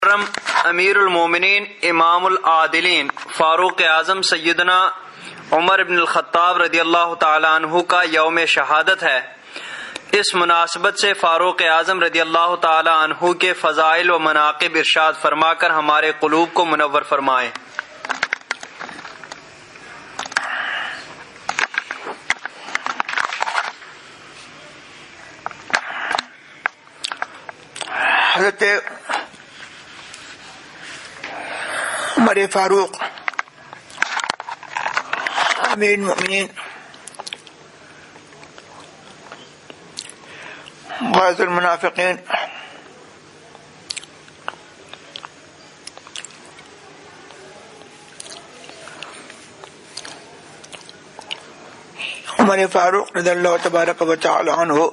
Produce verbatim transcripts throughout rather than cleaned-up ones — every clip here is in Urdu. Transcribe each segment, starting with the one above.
محترم امیر المومنین امام العادلین فاروق اعظم سیدنا عمر بن الخطاب رضی اللہ تعالی عنہ کا یوم شہادت ہے۔ اس مناسبت سے فاروق اعظم رضی اللہ تعالی عنہ کے فضائل و مناقب ارشاد فرما کر ہمارے قلوب کو منور فرمائیں۔ حضرت عمر فاروق امیر المؤمنین غاز المنافقین عمر فاروق رضی اللہ تبارک و تعالی عنہ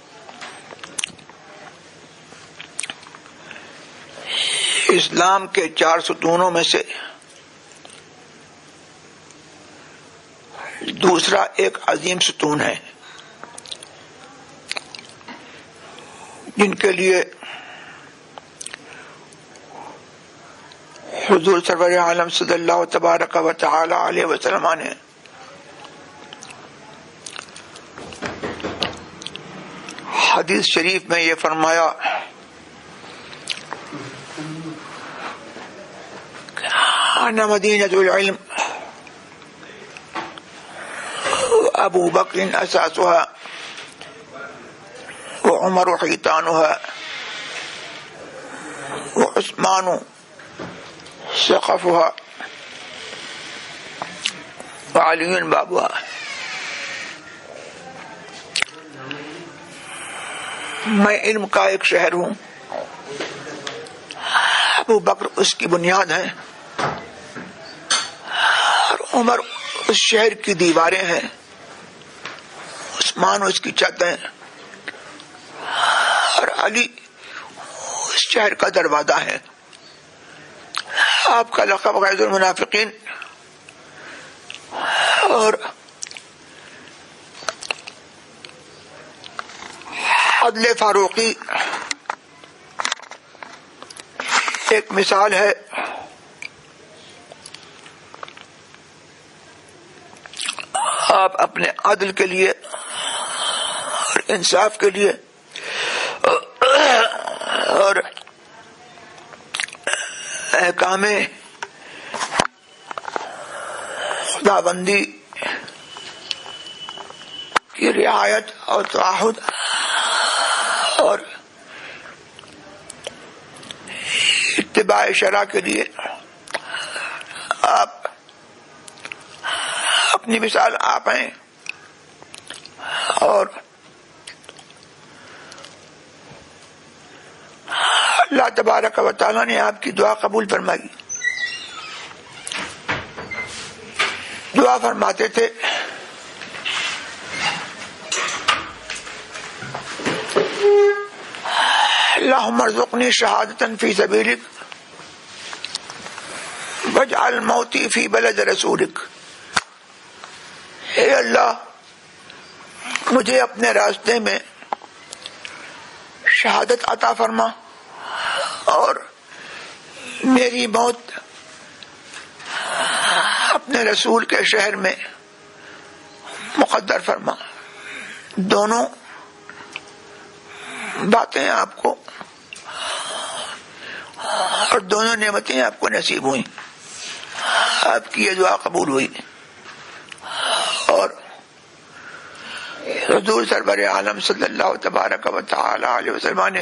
اسلام کے چار ستونوں میں سے دوسرا ایک عظیم ستون ہے، جن کے لیے حضور سرور عالم صلی اللہ تبارک و تعالی علیہ وسلم نے حدیث شریف میں یہ فرمایا، انا مدینۃ العلم ابو بکر اساسها وعمر حیطانها وعثمان سقفها وعلی بابها۔ میں علم کا ایک شہر ہوں، ابو بکر اس کی بنیاد ہے اور عمر اس شہر کی دیواریں ہیں، عثمان اس کی چھت ہے اور علی اس شہر کا دروازہ ہے۔ آپ کا لقب غیظ المنافقین اور عدل فاروقی ایک مثال ہے۔ آپ اپنے عدل کے لیے اور انصاف کے لیے اور احکام خدابندی کی رعایت اور تعہد اور اتباع شرع کے لیے آپ اپنی مثال آپ ہیں، اور اللہ تبارک و تعالی نے آپ کی دعا قبول فرمائی۔ دعا فرماتے تھے، اللہم ارزقنی شہادۃ فی سبیلک واجعل موتی فی بلد رسولک۔ اے اللہ، مجھے اپنے راستے میں شہادت عطا فرما اور میری موت اپنے رسول کے شہر میں مقدر فرما۔ دونوں باتیں آپ کو اور دونوں نعمتیں آپ کو نصیب ہوئیں، آپ کی یہ دعا قبول ہوئی اور حضور سرور عالم صلی اللہ تبارک و تعالی علیہ وسلم نے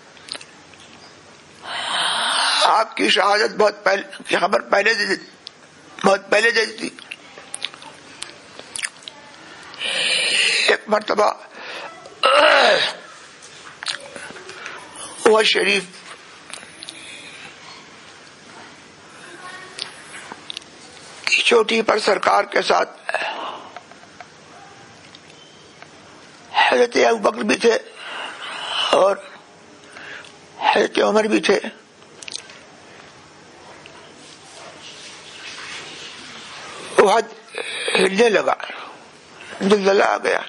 آپ کی شہادت بہت پہلے کی خبر پہلے دے بہت پہلے دے دی۔ ایک مرتبہ وہ شریف کی چوٹی پر سرکار کے ساتھ حضرت ابو بکر بھی تھے اور حضرت عمر بھی تھے۔ وحد ہلنے لگا، زلزلہ آ گیا۔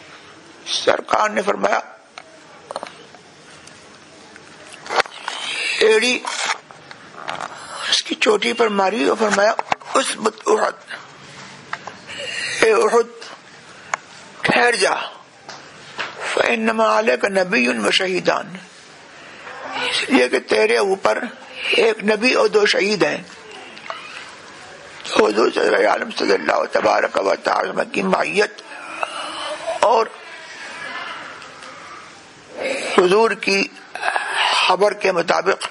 سرکار نے فرمایا ایڑی اس کی چوٹی پر ماری اور فرمایا اثبت احد، اے احد ٹھہر جا، فإنما علیک نبی و شہیدان، اس لیے کہ تیرے اوپر ایک نبی اور دو شہید ہیں۔ تو حضور صلی عالم صلی اللہ تبارک و تعالی کی معیت اور حضور کی خبر کے مطابق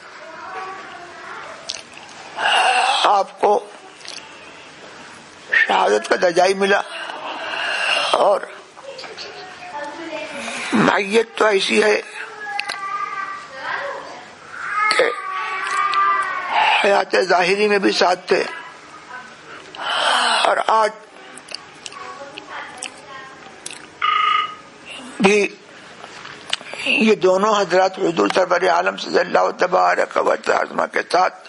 آپ کو شہادت کا درجہ ملا، اور معیت تو ایسی ہے کہ حیات ظاہری میں بھی ساتھ تھے، اور آج بھی یہ دونوں حضرات حضور سرور عالم صلی اللہ تبارک و تعالی کے ساتھ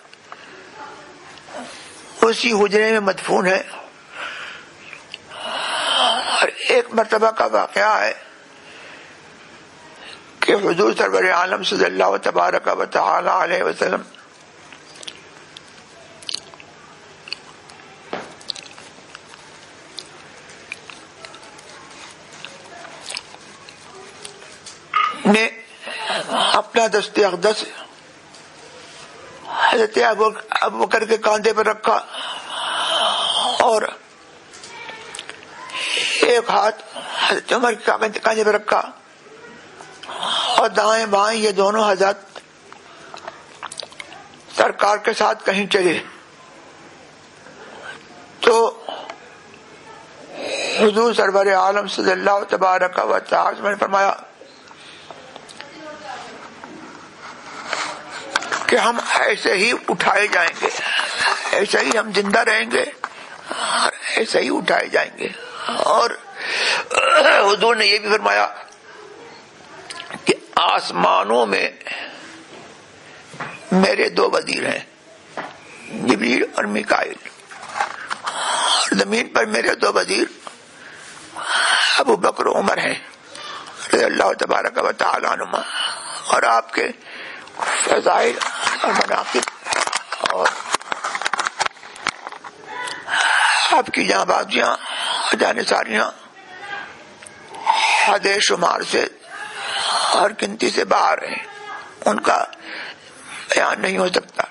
اسی حجرے میں مدفون ہے۔ اور ایک مرتبہ کا واقعہ ہے کہ حضور سرور عالم صلی اللہ تبارک و تعالی علیہ وسلم نے اپنا دست اقدس حضرت ابو بکر کے کاندھے پر رکھا اور ایک ہاتھ حضرت عمر کے کاندھے پر رکھا، اور دائیں بائیں یہ دونوں حضرات سرکار کے ساتھ کہیں چلے تو حضور سرور عالم صلی اللہ تبارک و تعالی نے فرمایا کہ ہم ایسے ہی اٹھائے جائیں گے، ایسے ہی ہم زندہ رہیں گے اور ایسے ہی اٹھائے جائیں گے۔ اور حضور نے یہ بھی فرمایا کہ آسمانوں میں میرے دو وزیر ہیں، جبریل اور میکائیل، اور زمین پر میرے دو وزیر ابو بکر و عمر ہیں رضی اللہ تبارک و تعالی عنہما، اور آپ کے فضائل اور مناقب اور آپ کی جہاں بازیاں جانے ساریاں حد شمار سے اور گنتی سے باہر ہیں، ان کا بیان نہیں ہو سکتا۔